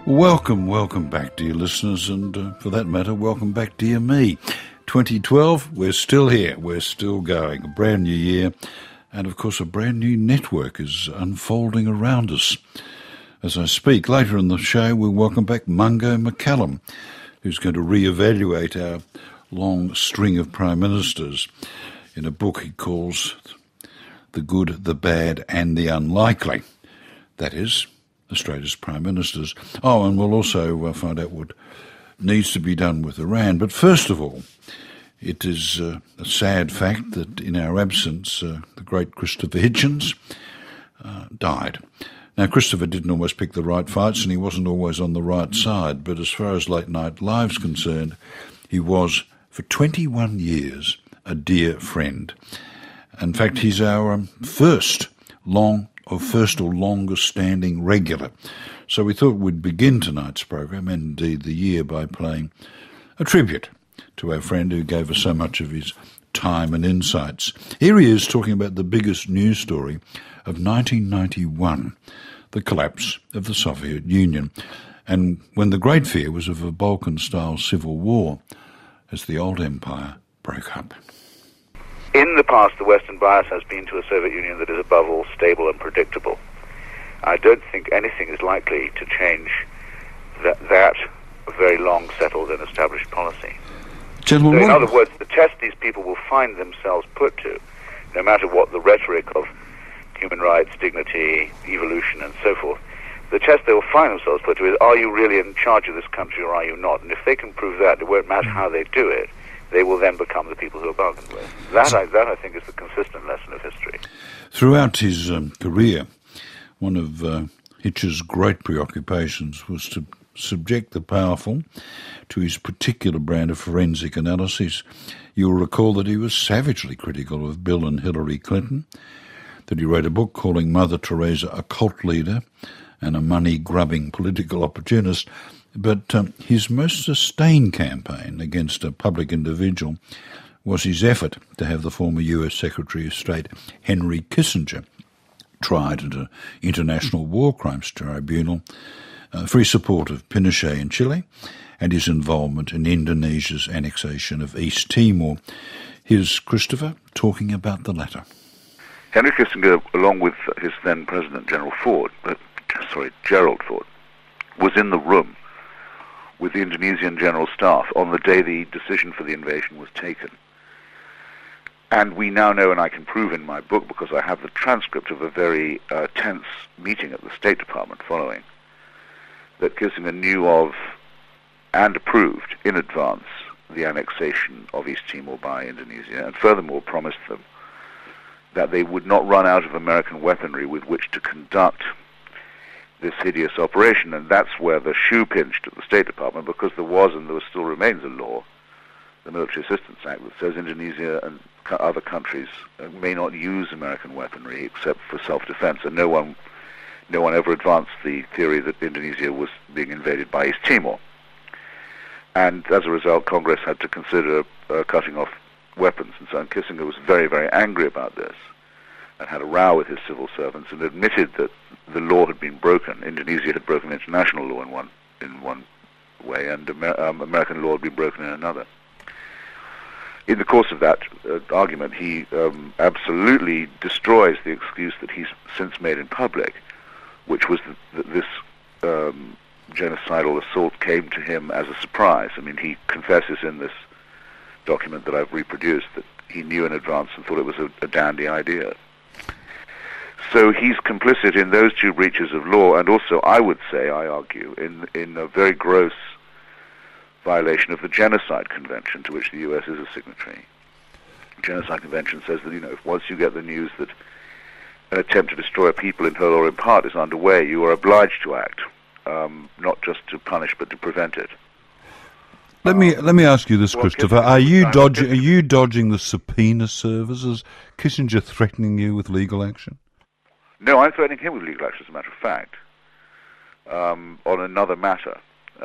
Welcome back, dear listeners, and for that matter, welcome back, dear me. 2012, we're still here, we're still going, a brand new year, and of course a brand new network is unfolding around us. As I speak, later in the show, we'll welcome back Mungo McCallum, who's going to re-evaluate our long string of Prime Ministers in a book he calls The Good, the Bad and the Unlikely. That is, Australia's Prime Ministers. Oh, and we'll also find out what needs to be done with Iran. But first of all, it is a sad fact that in our absence, the great Christopher Hitchens died. Now, Christopher didn't always pick the right fights and he wasn't always on the right side, but as far as Late Night Live's concerned, he was, for 21 years, a dear friend. In fact, he's our first or longest standing regular. So we thought we'd begin tonight's program, and indeed the year, by playing a tribute to our friend who gave us so much of his time and insights. Here he is talking about the biggest news story of 1991, the collapse of the Soviet Union, and when the great fear was of a Balkan-style civil war as the old empire broke up. In the past, the Western bias has been to a Soviet Union that is above all stable and predictable. I don't think anything is likely to change that very long settled and established policy. Gentlemen, so in other words, the test these people will find themselves put to, no matter what the rhetoric of human rights, dignity, evolution and so forth, the test they will find themselves put to is, are you really in charge of this country or are you not? And if they can prove that, it won't matter how they do it. They will then become the people who are bargained with. That I think, is the consistent lesson of history. Throughout his career, one of Hitch's great preoccupations was to subject the powerful to his particular brand of forensic analysis. You'll recall that he was savagely critical of Bill and Hillary Clinton, that he wrote a book calling Mother Teresa a cult leader and a money-grubbing political opportunist. But his most sustained campaign against a public individual was his effort to have the former US Secretary of State Henry Kissinger tried at an International War Crimes Tribunal for his support of Pinochet in Chile and his involvement in Indonesia's annexation of East Timor. Here's Christopher talking about the latter. Henry Kissinger, along with his then President Gerald Ford, was in the room with the Indonesian General Staff on the day the decision for the invasion was taken. And we now know, and I can prove in my book because I have the transcript of a very tense meeting at the State Department following, that Kissinger knew of and approved in advance the annexation of East Timor by Indonesia, and furthermore promised them that they would not run out of American weaponry with which to conduct this hideous operation. And that's where the shoe pinched at the State Department, because there was and there still remains a law, the Military Assistance Act, that says Indonesia and other countries may not use American weaponry except for self-defense. And no one ever advanced the theory that Indonesia was being invaded by East Timor. And as a result, Congress had to consider cutting off weapons and so on. Kissinger was very, very angry about this and had a row with his civil servants and admitted that the law had been broken. Indonesia had broken international law in one way, and American law had been broken in another. In the course of that argument, he absolutely destroys the excuse that he's since made in public, which was that this genocidal assault came to him as a surprise. I mean, he confesses in this document that I've reproduced that he knew in advance and thought it was a dandy idea. So he's complicit in those two breaches of law, and also, I would say, I argue, in a very gross violation of the Genocide Convention, to which the U.S. is a signatory. The Genocide Convention says that, if once you get the news that an attempt to destroy a people in whole or in part is underway, you are obliged to act, not just to punish, but to prevent it. Let me ask you this, Christopher. Are you dodging the subpoena service? Is Kissinger threatening you with legal action? No, I'm threatening him with legal action, as a matter of fact. On another matter,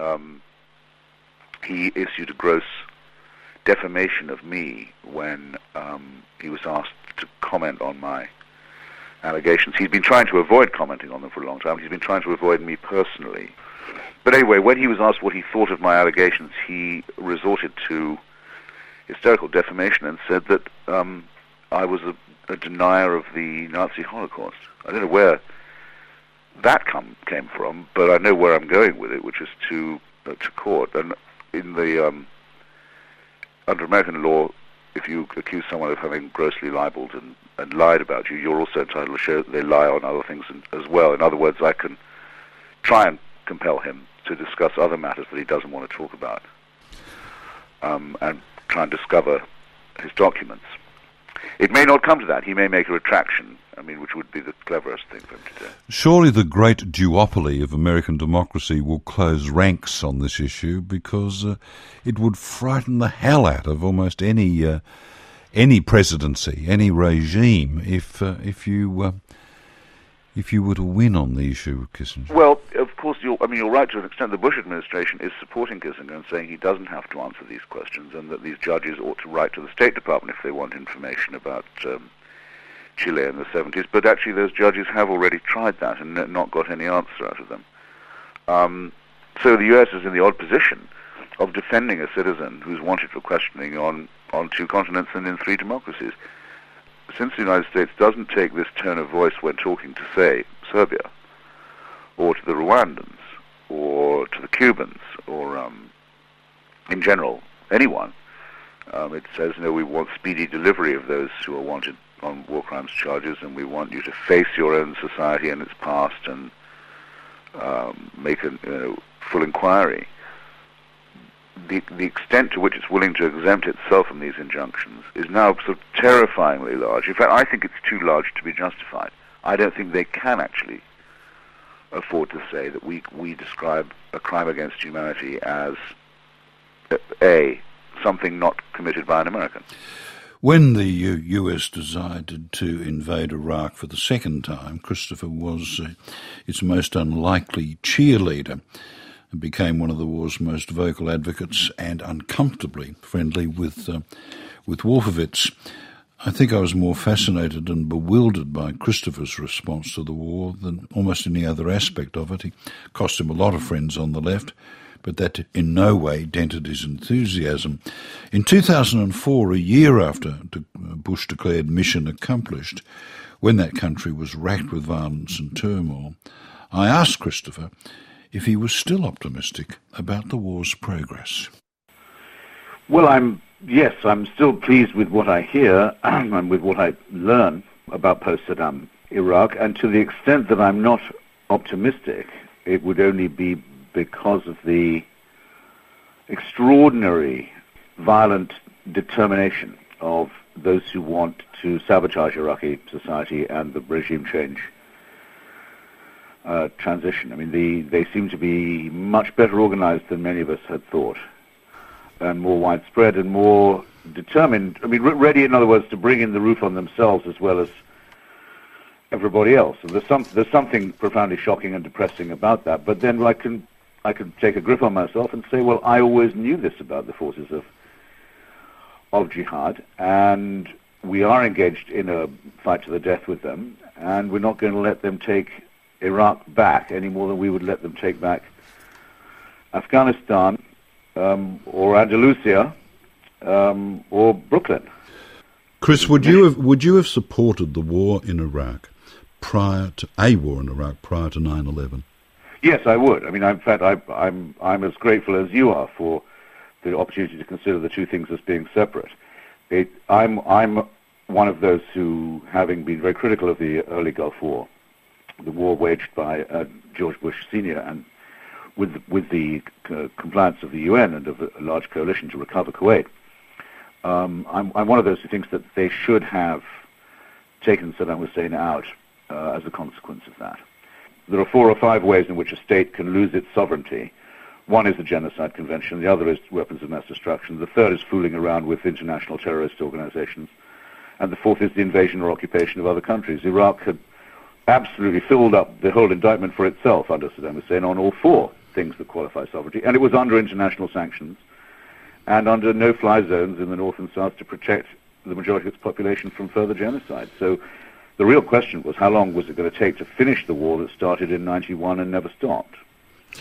he issued a gross defamation of me when he was asked to comment on my allegations. He's been trying to avoid commenting on them for a long time. He's been trying to avoid me personally. But anyway, when he was asked what he thought of my allegations, he resorted to hysterical defamation and said that I was a denier of the Nazi Holocaust. I don't know where that came from, but I know where I'm going with it, which is to court. And in the under American law, if you accuse someone of having grossly libeled and lied about you, you're also entitled to show that they lie on other things as well. In other words, I can try and compel him to discuss other matters that he doesn't want to talk about, and try and discover his documents. It may not come to that. He may make a retraction, which would be the cleverest thing for him to do. Surely the great duopoly of American democracy will close ranks on this issue, because it would frighten the hell out of almost any presidency, any regime, if you were to win on the issue of Kissinger. Well, of course, you're right to an extent. The Bush administration is supporting Kissinger and saying he doesn't have to answer these questions, and that these judges ought to write to the State Department if they want information about Chile in the 70s. But actually, those judges have already tried that and not got any answer out of them. So the U.S. is in the odd position of defending a citizen who's wanted for questioning on 2 continents and in 3 democracies. Since the United States doesn't take this tone of voice when talking to, say, Serbia, or to the Rwandans, or to the Cubans, or, in general, anyone, it says, we want speedy delivery of those who are wanted on war crimes charges, and we want you to face your own society and its past and make a full inquiry. The extent to which it's willing to exempt itself from these injunctions is now sort of terrifyingly large. In fact, I think it's too large to be justified. I don't think they can actually afford to say that we describe a crime against humanity as something not committed by an American. When the US decided to invade Iraq for the second time, Christopher was its most unlikely cheerleader and became one of the war's most vocal advocates and uncomfortably friendly with Wolfowitz. I think I was more fascinated and bewildered by Christopher's response to the war than almost any other aspect of it. He cost him a lot of friends on the left, but that in no way dented his enthusiasm. In 2004, a year after Bush declared mission accomplished, when that country was racked with violence and turmoil, I asked Christopher if he was still optimistic about the war's progress. Well, I'm still pleased with what I hear and with what I learn about post-Saddam Iraq, and to the extent that I'm not optimistic, it would only be because of the extraordinary violent determination of those who want to sabotage Iraqi society and the regime change transition. They seem to be much better organized than many of us had thought, and more widespread and more determined. Ready, in other words, to bring in the roof on themselves as well as everybody else. And there's something profoundly shocking and depressing about that. But then I can take a grip on myself and say, well, I always knew this about the forces of jihad, and we are engaged in a fight to the death with them, and we're not going to let them take Iraq back any more than we would let them take back Afghanistan, or Andalusia, or Brooklyn. Chris, would you have supported the war in Iraq prior to 9/11? Yes, I would. In fact, I'm as grateful as you are for the opportunity to consider the two things as being separate. I'm one of those who, having been very critical of the early Gulf War, the war waged by George Bush Sr. and with the compliance of the UN and of a large coalition to recover Kuwait, I'm one of those who thinks that they should have taken Saddam Hussein out as a consequence of that. There are 4 or 5 ways in which a state can lose its sovereignty. One is the Genocide Convention, the other is weapons of mass destruction, the third is fooling around with international terrorist organizations, and the fourth is the invasion or occupation of other countries. Iraq had absolutely filled up the whole indictment for itself under Saddam Hussein on all 4 things that qualify sovereignty, and it was under international sanctions and under no-fly zones in the north and south to protect the majority of its population from further genocide. So the real question was, how long was it going to take to finish the war that started in 91 and never stopped?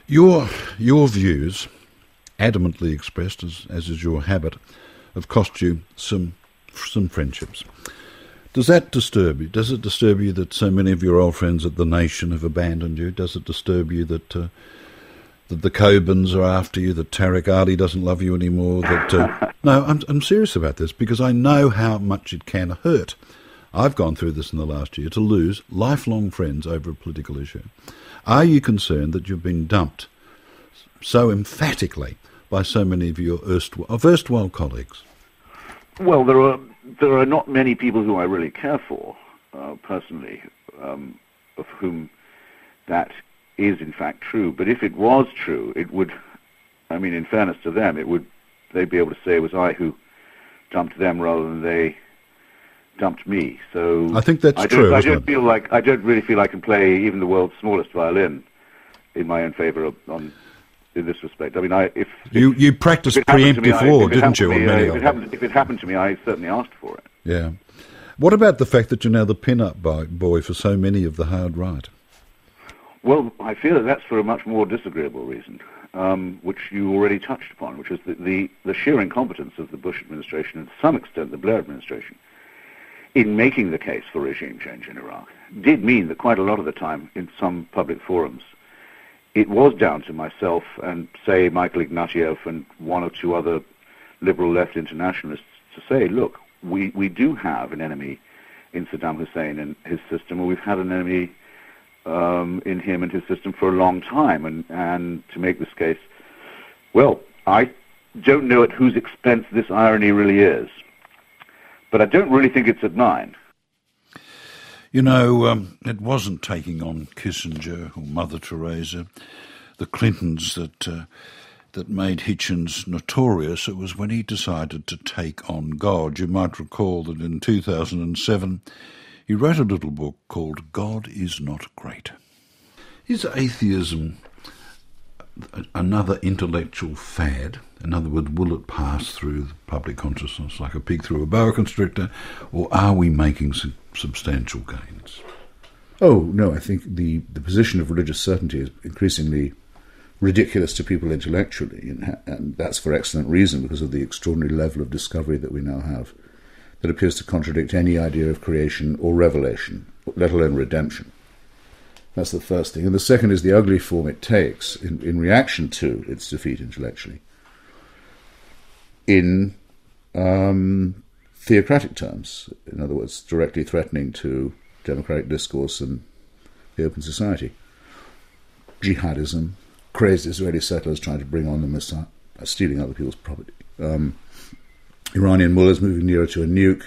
Your views, adamantly expressed, as is your habit, have cost you some friendships. Does that disturb you? Does it disturb you that so many of your old friends at The Nation have abandoned you? Does it disturb you that the Cobans are after you, that Tariq Ali doesn't love you anymore? No, I'm serious about this, because I know how much it can hurt. I've gone through this in the last year, to lose lifelong friends over a political issue. Are you concerned that you've been dumped so emphatically by so many of your erstwhile colleagues? Well, there are not many people who I really care for, personally, of whom that is in fact true. But if it was true, it would, I mean, in fairness to them, they'd be able to say it was I who dumped them rather than they dumped me. So I think that's true. I don't really feel I can play even the world's smallest violin in my own favour in this respect. I mean, you practiced preemptive law, didn't you? If it happened to me, I certainly asked for it. Yeah. What about the fact that you're now the pin-up boy for so many of the hard right? Well, I feel that's for a much more disagreeable reason, which you already touched upon, which is the sheer incompetence of the Bush administration and to some extent the Blair administration in making the case for regime change in Iraq did mean that quite a lot of the time in some public forums it was down to myself and, say, Michael Ignatieff and one or two other liberal left internationalists to say, look, we do have an enemy in Saddam Hussein and his system, or we've had an enemy in him and his system for a long time, and to make this case, well, I don't know at whose expense this irony really is, but I don't really think it's at mine. You know, it wasn't taking on Kissinger or Mother Teresa, the Clintons that made Hitchens notorious. It was when he decided to take on God. You might recall that in 2007 he wrote a little book called God Is Not Great. Is atheism another intellectual fad? In other words, will it pass through the public consciousness like a pig through a boa constrictor, or are we making substantial gains? Oh, no, I think the position of religious certainty is increasingly ridiculous to people intellectually, and that's for excellent reason, because of the extraordinary level of discovery that we now have that appears to contradict any idea of creation or revelation, let alone redemption. That's the first thing. And the second is the ugly form it takes in reaction to its defeat intellectually in theocratic terms, in other words, directly threatening to democratic discourse and the open society. Jihadism, crazed Israeli settlers trying to bring on the Messiah, stealing other people's property. Iranian mullahs moving nearer to a nuke.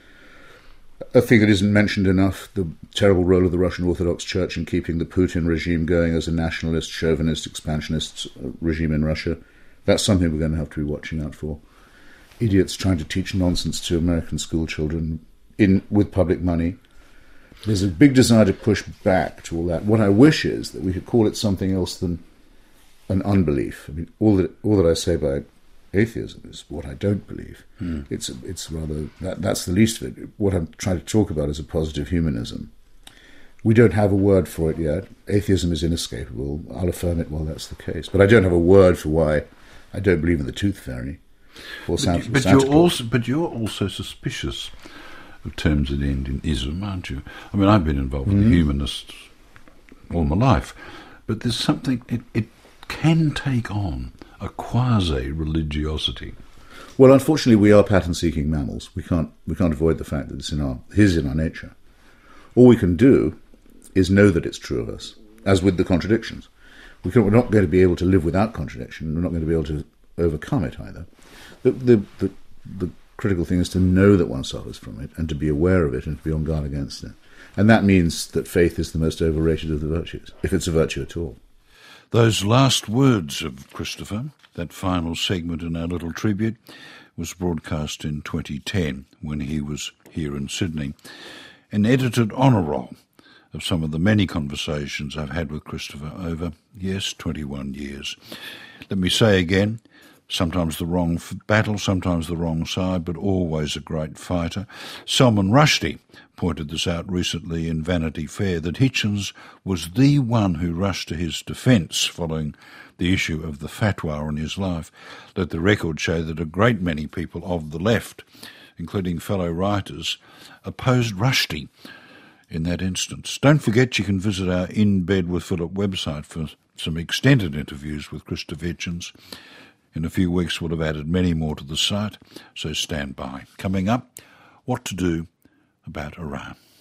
A thing that isn't mentioned enough, the terrible role of the Russian Orthodox Church in keeping the Putin regime going as a nationalist, chauvinist, expansionist regime in Russia. That's something we're going to have to be watching out for. Idiots trying to teach nonsense to American school children with public money. There's a big desire to push back to all that. What I wish is that we could call it something else than an unbelief. I mean, all that I say about atheism is what I don't believe. It's rather that's the least of it. What I'm trying to talk about is a positive humanism. We don't have a word for it yet. Atheism is inescapable. I'll affirm it while that's the case. But I don't have a word for why I don't believe in the tooth fairy. But you're also suspicious of terms that end in ism, aren't you? I mean, I've been involved with the humanists all my life, but there's something it can take on a quasi-religiosity. Well, unfortunately, we are pattern-seeking mammals. We can't avoid the fact that it's in our nature. All we can do is know that it's true of us, as with the contradictions. We're not going to be able to live without contradiction. We're not going to be able to overcome it either. The critical thing is to know that one suffers from it and to be aware of it and to be on guard against it. And that means that faith is the most overrated of the virtues, if it's a virtue at all. Those last words of Christopher, that final segment in our little tribute, was broadcast in 2010 when he was here in Sydney. An edited honour roll of some of the many conversations I've had with Christopher over, 21 years. Let me say again, Sometimes the wrong battle, sometimes the wrong side, but always a great fighter. Salman Rushdie pointed this out recently in Vanity Fair, that Hitchens was the one who rushed to his defence following the issue of the fatwa in his life. Let the record show that a great many people of the left, including fellow writers, opposed Rushdie in that instance. Don't forget you can visit our In Bed with Philip website for some extended interviews with Christopher Hitchens. In a few weeks we'll have added many more to the site, so stand by. Coming up, what to do about Iran.